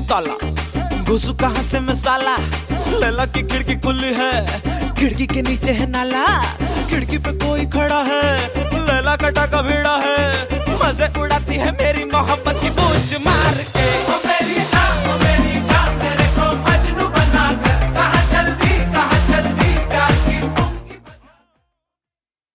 ताला, घुसू कहाँ से मसाला। लैला की खिड़की खुली है, खिड़की के नीचे है नाला। खिड़की पे कोई खड़ा है, लैला कटा का भिड़ा है। मजे उड़ाती है मेरी मोहब्बत की बूझ मार के।